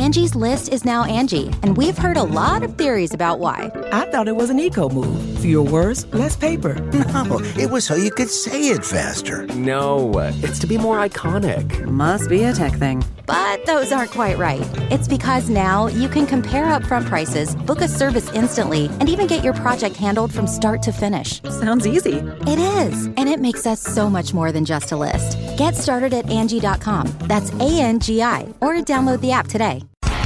Angie's List is now Angie, and we've heard a lot of theories about why. I thought it was an eco move. Fewer words, less paper. No, it was so you could say it faster. No, it's to be more iconic. Must be a tech thing. But those aren't quite right. It's because now you can compare upfront prices, book a service instantly, and even get your project handled from start to finish. Sounds easy. It is, and it makes us so much more than just a list. Get started at Angie.com. That's ANGI, or download the app today.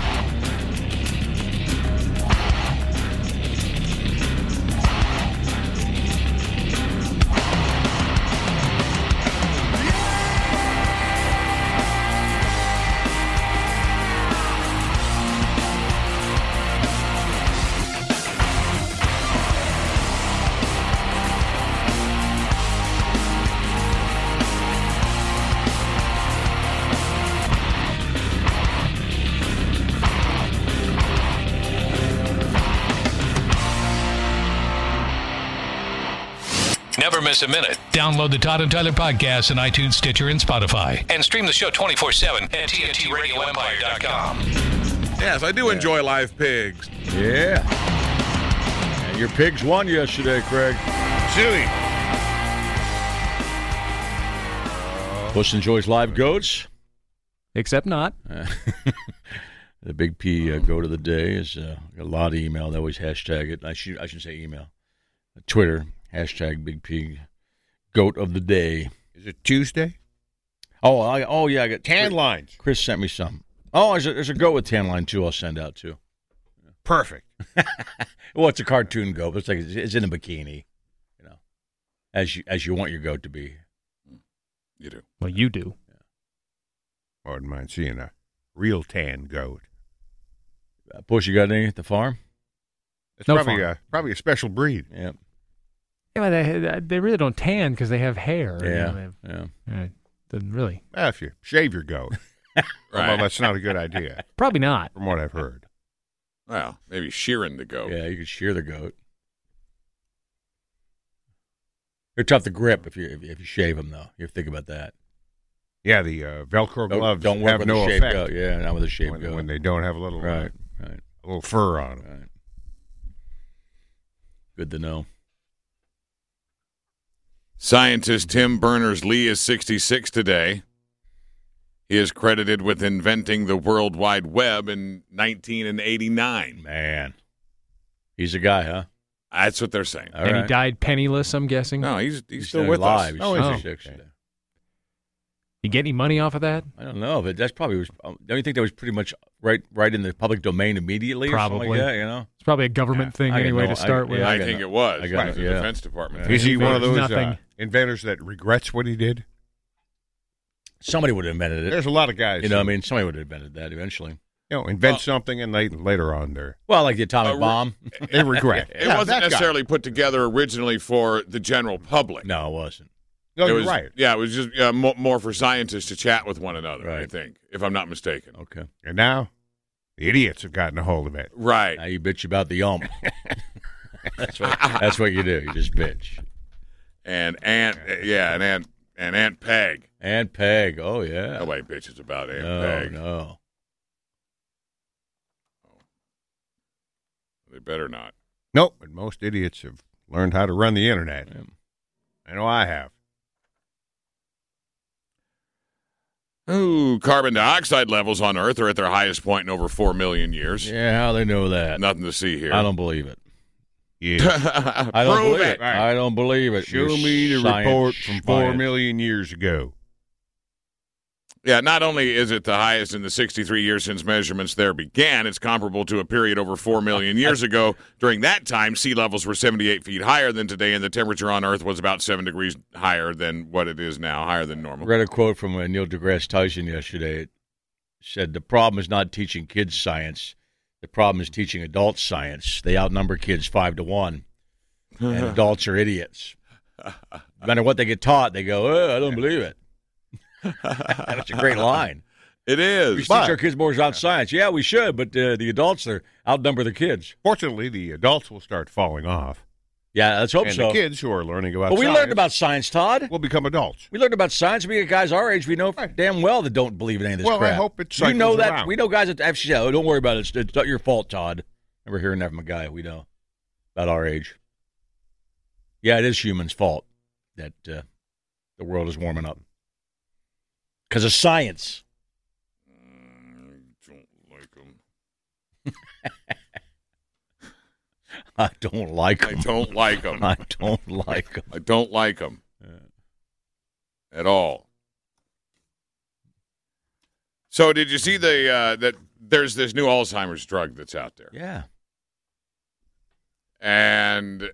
Never miss a minute. Download the Todd and Tyler podcast on iTunes, Stitcher, and Spotify. And stream the show 24/7 at TNTRadioEmpire.com. Yes, I do enjoy live pigs. Yeah. And your pigs won yesterday, Craig. Silly. Bush enjoys live goats. Except not. The Big P goat of the day is a lot of email. They always hashtag it. I should say email. Twitter. Hashtag Big P goat of the day. Is it Tuesday? Oh yeah, I got tan lines. Chris sent me some. Oh, there's a goat with tan line too. I'll send out too. Perfect. Well, it's a cartoon goat. But it's in a bikini, as you want your goat to be. You do. Well, you do. Yeah. I wouldn't mind seeing a real tan goat. Bush, you got any at the farm? It's probably a special breed. Yeah. Yeah, but they really don't tan because they have hair. Yeah. Doesn't really. Well, if you shave your goat. Right. Well, that's not a good idea. Probably not. From what I've heard. Well, maybe shearing the goat. Yeah, you could shear the goat. They're tough to grip if you shave them, though. You have to think about that. Yeah, the Velcro gloves don't work have with no a shaved effect. goat. Yeah, not with a shaved goat. When they don't have a little right. A little fur on them. Right. Good to know. Scientist Tim Berners-Lee is 66 today. He is credited with inventing the World Wide Web in 1989. Man. He's a guy, huh? That's what they're saying. All right. He died penniless, I'm guessing? No, he's still with alive. us. He's 66 today. You get any money off of that? I don't know, but that's probably don't you think that was pretty much right in the public domain immediately? Probably. Or something like that, It's probably a government thing anyway to start with. I think it was. I got the Defense Department. Is he one of those inventors that regrets what he did? Somebody would have invented it. There's a lot of guys. Somebody would have invented that eventually. Invent something and later on they're... Well, like the atomic bomb. They regret. It wasn't necessarily put together originally for the general public. No, it wasn't. No, you're right. Yeah, it was just more for scientists to chat with one another, I think, if I'm not mistaken. Okay. And now, the idiots have gotten a hold of it. Right. Now you bitch about the that's what you do. You just bitch. And Aunt Peg. Aunt Peg. Oh, yeah. Nobody bitches about Aunt Peg. No. They better not. Nope, but most idiots have learned how to run the internet. Yeah. I know I have. Ooh, carbon dioxide levels on Earth are at their highest point in over 4 million years. Yeah, how they know that? Nothing to see here. I don't believe it. Yeah. I don't Prove believe it. Right. I don't believe it. Show me the report from 4 million years ago. Yeah, not only is it the highest in the 63 years since measurements there began, it's comparable to a period over 4 million years ago. During that time, sea levels were 78 feet higher than today, and the temperature on Earth was about 7 degrees higher than what it is now, higher than normal. I read a quote from Neil deGrasse Tyson yesterday. It said, the problem is not teaching kids science. The problem is teaching adults science. They outnumber kids 5-1, and adults are idiots. No matter what they get taught, they go, I don't believe it. That's a great line. It is. We should teach our kids more about science. Yeah, we should, but the adults outnumber the kids. Fortunately, the adults will start falling off. Yeah, let's hope and so. the kids who are learning about But we science learned about science, Todd. will become adults. We learned about science. We got guys our age. We know damn well that don't believe in any of this Well, crap. I hope it You know cycles that. around. We know guys that actually say, "Oh, don't worry about it. It's not your fault, Todd." Never hearing that from a guy we know about our age. Yeah, it is humans' fault that the world is warming up because of science. I don't like them. I don't like them. I don't like them. I don't like them at all. So, did you see that there's this new Alzheimer's drug that's out there? Yeah. And,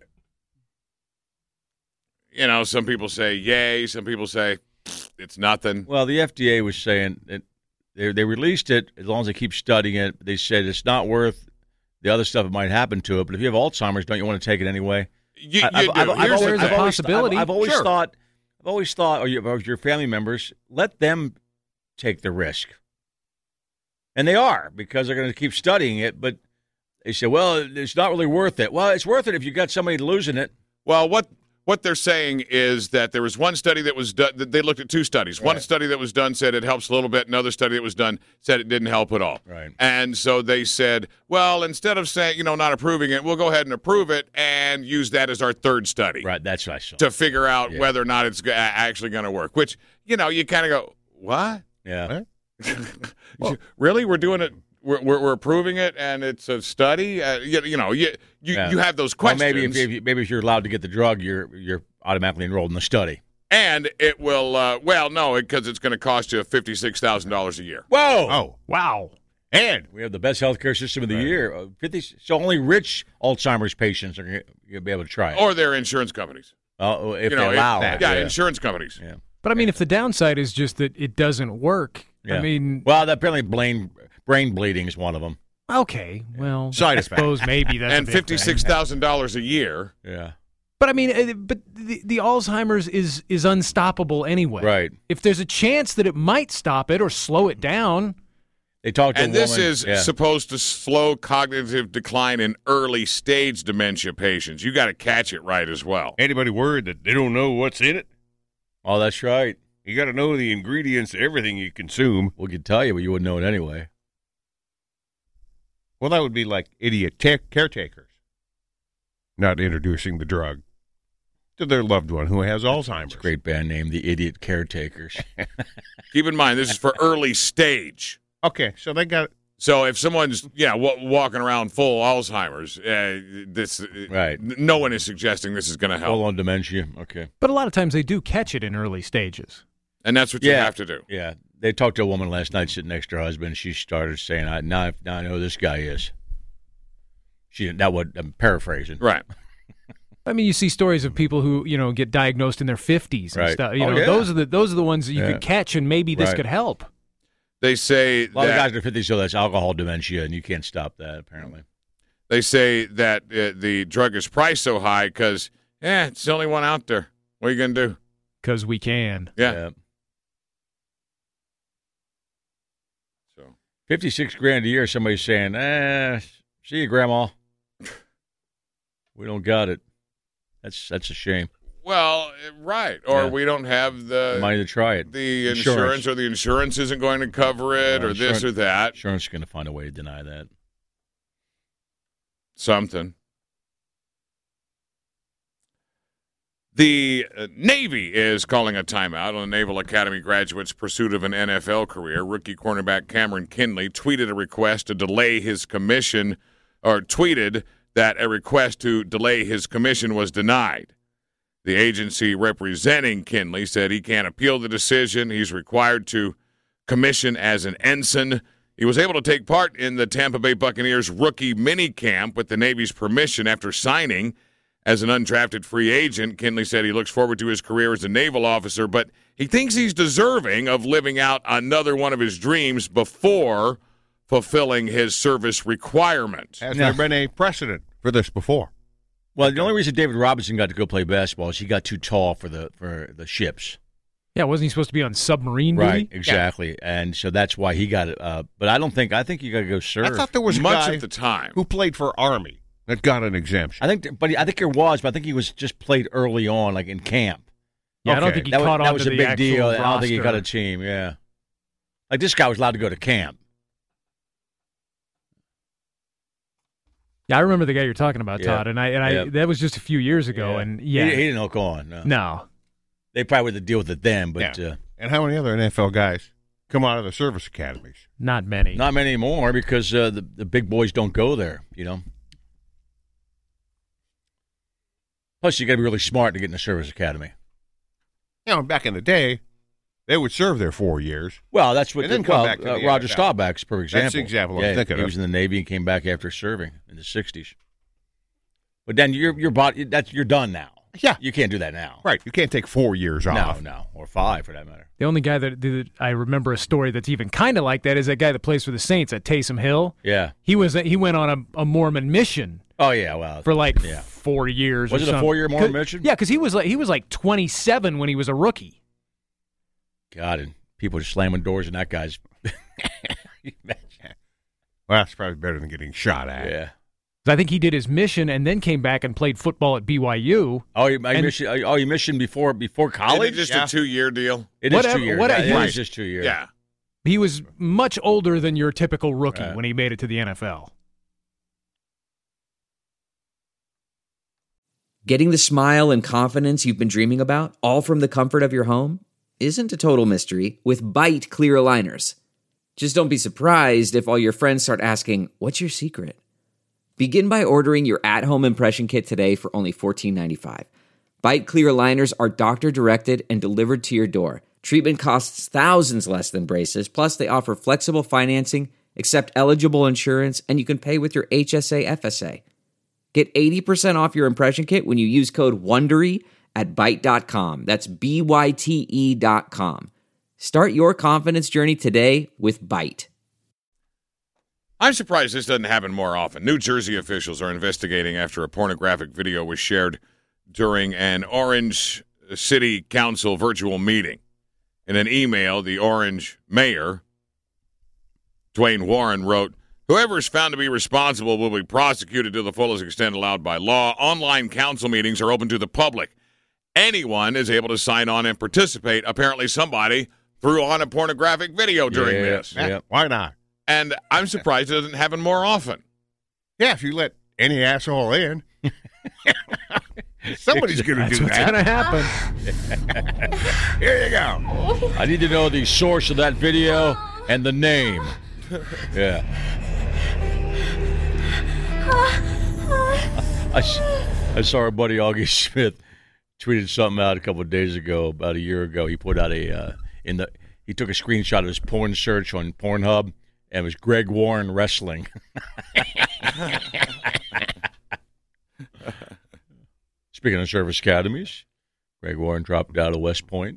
you know, some people say yay, some people say it's nothing. Well, the FDA was saying that they released it as long as they keep studying it. They said it's not worth the other stuff that might happen to it. But if you have Alzheimer's, don't you want to take it anyway? You do. There's a possibility. I've always Sure. thought, or your family members, let them take the risk. And they are, because they're going to keep studying it. But they say, well, it's not really worth it. Well, it's worth it if you got somebody losing it. Well, what they're saying is that there was one study that was done. They looked at two studies. Right. One study that was done said it helps a little bit. Another study that was done said it didn't help at all. Right. And so they said, well, instead of saying, not approving it, we'll go ahead and approve it and use that as our third study. Right. That's what I saw. To figure out whether or not it's actually going to work. Which, you kind of go, what? Yeah. Well, really? We're doing it. We're approving it, and it's a study. You have those questions. Well, maybe if you're allowed to get the drug, you're automatically enrolled in the study. And it will. No, because it's going to cost you $56,000 a year. Whoa! Oh, wow! And we have the best healthcare system of the year. So only rich Alzheimer's patients are going to be able to try it, or their insurance companies. If they allow it. Yeah, insurance companies. Yeah. But I mean, if the downside is just that it doesn't work, yeah. I mean, well, apparently brain bleeding is one of them. Okay, well, Side I effect. suppose maybe that's and a big thing. $56,000 a year. Yeah. But I mean, the Alzheimer's is unstoppable anyway. Right. If there's a chance that it might stop it or slow it down. They talked to and this is supposed to slow cognitive decline in early stage dementia patients. You got to catch it right as well. Anybody worried that they don't know what's in it? Oh, that's right. You got to know the ingredients to everything you consume. We could tell you, but you wouldn't know it anyway. Well, that would be like idiot caretakers not introducing the drug to their loved one who has Alzheimer's. It's a great band name, the Idiot Caretakers. Keep in mind, this is for early stage. Okay, so they got. So if someone's walking around full Alzheimer's, right? No one is suggesting this is going to help. Full on dementia, okay. But a lot of times they do catch it in early stages, and that's what you have to do. Yeah, they talked to a woman last night sitting next to her husband. And she started saying, "Now I know who this guy is." I'm paraphrasing, right? I mean, you see stories of people who get diagnosed in their 50s and stuff. Those are the ones that you could catch, and maybe this could help. They say a lot of guys are 50, so that's alcohol dementia, and you can't stop that, apparently. They say that the drug is priced so high because, it's the only one out there. What are you going to do? Because we can. Yeah. So $56,000 a year, somebody's saying, see you, Grandma. We don't got it. That's a shame. Well, right. Or we don't have the money to try it. The insurance, or the insurance isn't going to cover it, or this or that. Insurance is going to find a way to deny that. Something. The Navy is calling a timeout on the Naval Academy graduate's pursuit of an NFL career. Rookie cornerback Cameron Kinley tweeted a request to delay his commission, or tweeted that a request to delay his commission was denied. The agency representing Kinley said he can't appeal the decision. He's required to commission as an ensign. He was able to take part in the Tampa Bay Buccaneers rookie minicamp with the Navy's permission after signing as an undrafted free agent. Kinley said he looks forward to his career as a naval officer, but he thinks he's deserving of living out another one of his dreams before fulfilling his service requirement. Has there been a precedent for this before? Well, the only reason David Robinson got to go play basketball is he got too tall for the ships. Yeah, wasn't he supposed to be on submarine duty? Right, exactly. Yeah. And so that's why he got it. But I think you got to go serve. I thought there was much of the time who played for Army that got an exemption. I think there was, but I think he was just played early on, like in camp. Yeah, okay. I don't think he caught on to the That was a big deal. roster. I don't think he got a team, yeah. Like, this guy was allowed to go to camp. Yeah, I remember the guy you're talking about, Todd, and I that was just a few years ago, and he didn't hook on. No. They probably would deal with it then, but and how many other NFL guys come out of the service academies? Not many. Not many more because the big boys don't go there, you know. Plus, you got to be really smart to get in the service academy. You know, back in the day, they would serve there 4 years. Well, that's what back to Roger NFL. Staubach's per example. That's the example I'm thinking of. He was in the Navy and came back after serving in the 60s. But then you're done now. Yeah. You can't do that now. Right. You can't take 4 years off. No, or 5 for that matter. The only guy that I remember a story that's even kind of like that is that guy that plays for the Saints at Taysom Hill. Yeah. He went on a Mormon mission. Oh yeah, well, for 4 years. Was or it something. a 4-year Mormon mission? Yeah, because he was like 27 when he was a rookie. God, and people are slamming doors in that guy's. Well, that's probably better than getting shot at. Yeah. I think he did his mission and then came back and played football at BYU. Oh, you missioned before college? Is it just a 2-year deal? It is 2 years. It is just 2 years. Yeah. He was much older than your typical rookie when he made it to the NFL. Getting the smile and confidence you've been dreaming about, all from the comfort of your home, isn't a total mystery with Byte clear aligners. Just don't be surprised if all your friends start asking, "What's your secret?" Begin by ordering your at-home impression kit today for only $14.95. Byte clear aligners are doctor-directed and delivered to your door. Treatment costs thousands less than braces, plus they offer flexible financing, accept eligible insurance, and you can pay with your HSA FSA. Get 80% off your impression kit when you use code WONDERY at Byte.com. That's BYTE.com. Start your confidence journey today with Byte. I'm surprised this doesn't happen more often. New Jersey officials are investigating after a pornographic video was shared during an Orange City Council virtual meeting. In an email, the Orange mayor, Dwayne Warren, wrote, "Whoever is found to be responsible will be prosecuted to the fullest extent allowed by law. Online council meetings are open to the public. Anyone is able to sign on and participate." Apparently somebody threw on a pornographic video during this. Yeah. Why not? And I'm surprised it doesn't happen more often. Yeah, if you let any asshole in, somebody's going to do that. That's going to happen. Here you go. I need to know the source of that video and the name. Yeah. I saw our buddy Augie Smith tweeted something out a couple of days ago, about a year ago. He put out he took a screenshot of his porn search on Pornhub, and it was Greg Warren wrestling. Speaking of service academies, Greg Warren dropped out of West Point.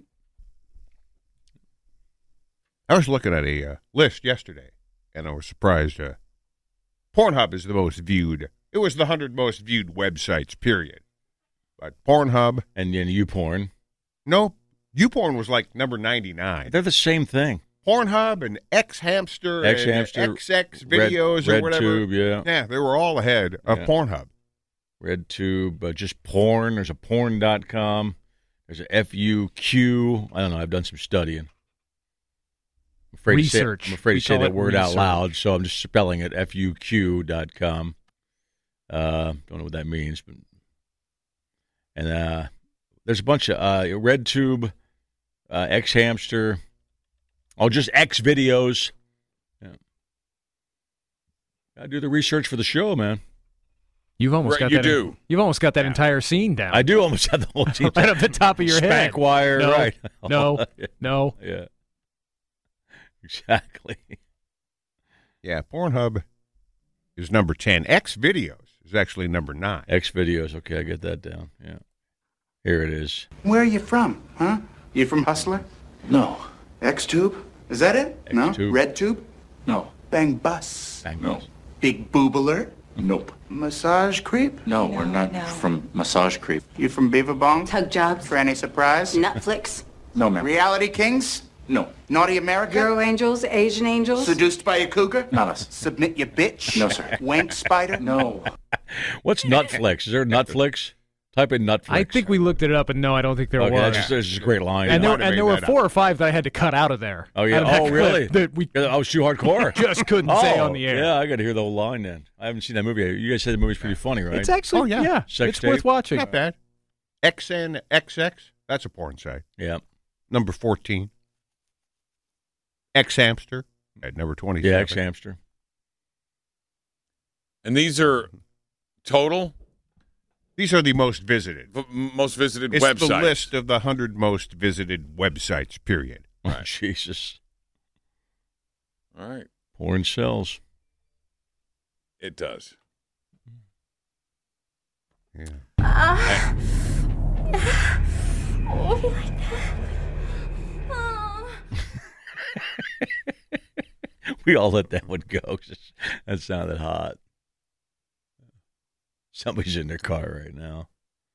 I was looking at a list yesterday, and I was surprised. Pornhub is the most viewed. It was the 100 most viewed websites, period. But Pornhub. And then YouPorn. No, YouPorn was like number 99. They're the same thing. Pornhub and X-Hamster and XX videos or whatever. RedTube, yeah. Yeah, they were all ahead of Pornhub. RedTube, just porn. There's a porn.com. There's a FUQ. I don't know. I've done some studying. I'm afraid to say that word out loud, so I'm just spelling it FUQ.com. Don't know what that means. And there's a bunch of RedTube, X-Hamster. Oh, just X videos. Yeah. I do the research for the show, man. You've almost got that entire scene down. I do almost have the whole scene right off the top of your head. Spankwire, no, right? No. Yeah. Exactly. Yeah, Pornhub is number 10. X videos is actually number 9. X videos. Okay, I get that down. Yeah. Here it is. Where are you from? Huh? You from Hustler? No. X-Tube? Is that it? X-Tube. No. Red Tube? No. Bang Bus? Bang No. Bus. Big Boob Alert? Nope. Massage Creep? No, we're not from Massage Creep. You from Beaver Bong? Tug Jobs? Franny Surprise? Netflix? No, ma'am. Reality Kings? No. Naughty America? Girl Angels? Asian Angels? Seduced by a cougar? Not us. Submit your bitch? No, sir. Wank Spider? No. What's Nutflix? Is there a Nutflix? Type in Nutflix. I think we looked it up, and no, I don't think there was. That's just a great line. And there were 4 or 5 that I had to cut out of there. Oh, yeah. Oh, really? I was too hardcore. Just couldn't say on the air. Yeah, I got to hear the whole line then. I haven't seen that movie. You guys said the movie's pretty funny, right? It's actually, it's worth watching. Not bad. XNXX, that's a porn site. Yeah. Number 14. X-Hamster at number 27. Yeah, X-Hamster. And these are total? These are the most visited. Most visited it's websites. It's the list of the 100 most visited websites, period. Right. Jesus. All right. Porn sells. It does. Yeah. We all let that one go. That sounded hot. Somebody's in their car right now.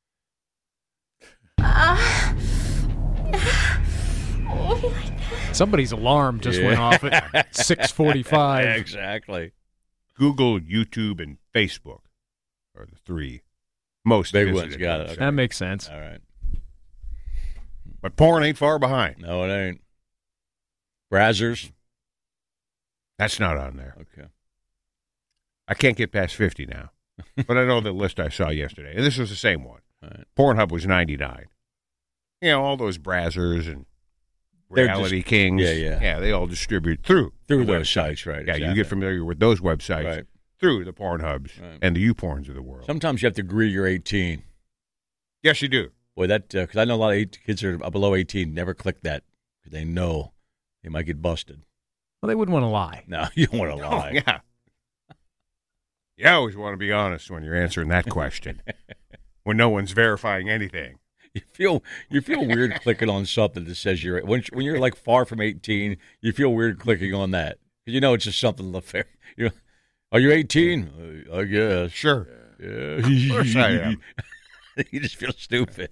Somebody's alarm just went off at 6:45. Exactly. Google, YouTube, and Facebook are the 3 most big visited ones. Got it. Okay. That makes sense. All right. But porn ain't far behind. No, it ain't. Brazzers. That's not on there. Okay. I can't get past 50 now. But I know the list I saw yesterday. And this was the same one. Right. Pornhub was 99. You know, all those Brazzers and Reality Kings. Yeah. Yeah, they all distribute through those sites, right? Yeah, exactly. you get familiar with those websites through the Pornhubs and the YouPorns of the world. Sometimes you have to agree you're 18. Yes, you do. Boy, because I know a lot of kids are below 18 never click that because they know they might get busted. Well, they wouldn't want to lie. No, you don't want to lie. Oh, yeah. You always want to be honest when you're answering that question. When no one's verifying anything. You feel weird clicking on something that says you're when you're like far from 18. You feel weird clicking on that because you know it's just something fair. Are you 18? I guess. Sure. Yeah. Of course I am. You just feel stupid.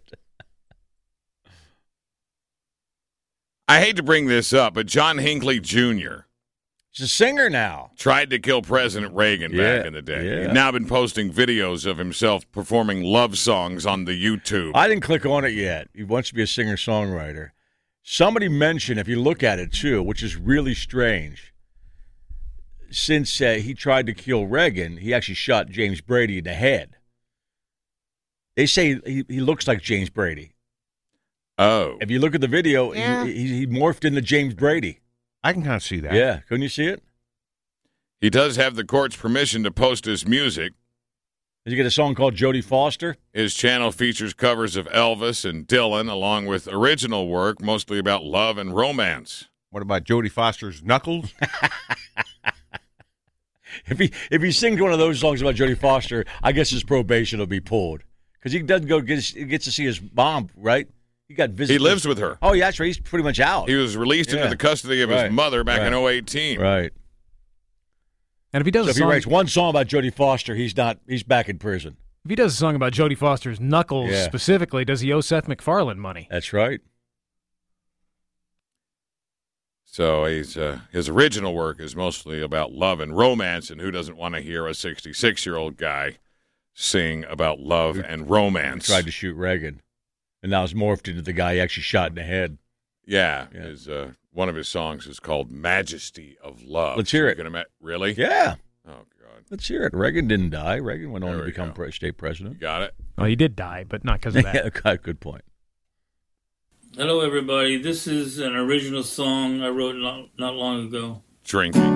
I hate to bring this up, but John Hinckley Jr. He's a singer now. Tried to kill President Reagan back in the day. Yeah. He's now been posting videos of himself performing love songs on the YouTube. I didn't click on it yet. He wants to be a singer-songwriter. Somebody mentioned, if you look at it too, which is really strange, since he tried to kill Reagan, he actually shot James Brady in the head. They say he looks like James Brady. Oh. If you look at the video, he morphed into James Brady. I can kind of see that. Yeah. Couldn't you see it? He does have the court's permission to post his music. Did you get a song called Jodie Foster? His channel features covers of Elvis and Dylan, along with original work, mostly about love and romance. What about Jodie Foster's Knuckles? If he sings one of those songs about Jodie Foster, I guess his probation will be pulled. Because he doesn't gets to see his mom, right? He got visitors. He lives with her. Oh, yeah, that's right. He's pretty much out. He was released into the custody of his mother back in 2018. Right. And if he does if he writes one song about Jodie Foster, he's back in prison. If he does a song about Jodie Foster's Knuckles specifically, does he owe Seth MacFarlane money? That's right. So his original work is mostly about love and romance, and who doesn't want to hear a 66-year-old guy sing about love and romance? He tried to shoot Reagan, and now it's morphed into the guy he actually shot in the head. Yeah. One of his songs is called Majesty of Love. Let's hear it. Really? Yeah. Oh, God. Let's hear it. Reagan didn't die. Reagan went on to become state president. You got it? Well, he did die, but not because of that. Good point. Hello, everybody. This is an original song I wrote not long ago. Drinking.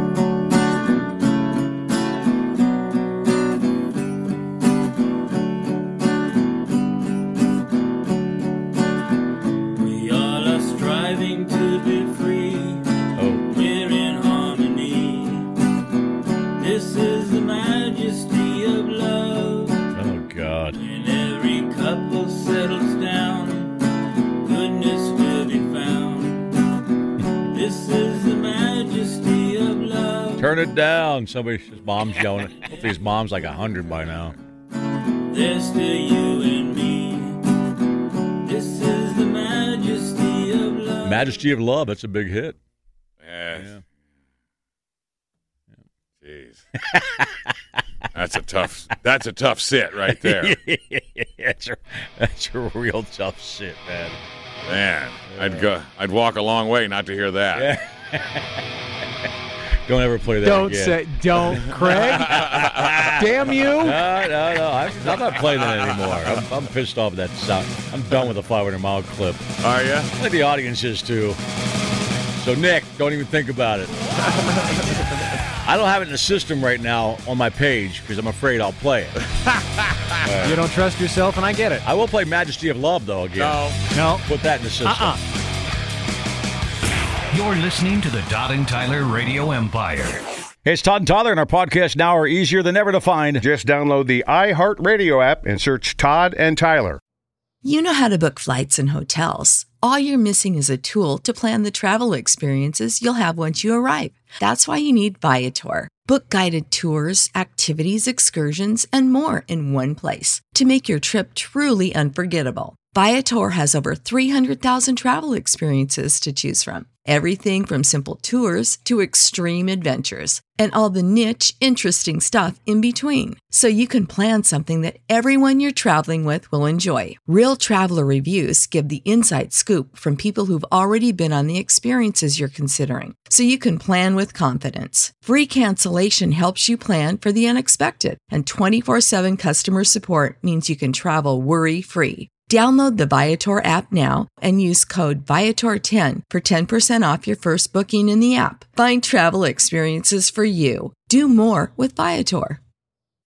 We all are striving to be free. We're in harmony. This is the majesty of love. Oh, God. When every couple settles down, goodness will be found. This is the majesty of love. Turn it down. His mom's yelling. Hopefully his mom's like 100 by now. There's still you and me. This is the majesty of love. Majesty of Love. That's a big hit. Yes. Yeah. Jeez. That's a tough sit right there. That's a real tough sit, man. Man, I'd walk a long way not to hear that. Don't ever play that again. Don't, Craig. Damn you. No. I'm not playing that anymore. I'm pissed off at that sound. I'm done with the 500-mile clip. Are you? I think the audience is too. So, Nick, don't even think about it. I don't have it in the system right now on my page because I'm afraid I'll play it. You don't trust yourself, and I get it. I will play Majesty of Love, though, again. No. Put that in the system. You're listening to the Todd and Tyler Radio Empire. Hey, it's Todd and Tyler, and our podcasts now are easier than ever to find. Just download the iHeartRadio app and search Todd and Tyler. You know how to book flights and hotels. All you're missing is a tool to plan the travel experiences you'll have once you arrive. That's why you need Viator. Book guided tours, activities, excursions, and more in one place to make your trip truly unforgettable. Viator has over 300,000 travel experiences to choose from. Everything from simple tours to extreme adventures and all the niche, interesting stuff in between. So you can plan something that everyone you're traveling with will enjoy. Real traveler reviews give the inside scoop from people who've already been on the experiences you're considering. So you can plan with confidence. Free cancellation helps you plan for the unexpected. And 24/7 customer support means you can travel worry-free. Download the Viator app now and use code Viator10 for 10% off your first booking in the app. Find travel experiences for you. Do more with Viator.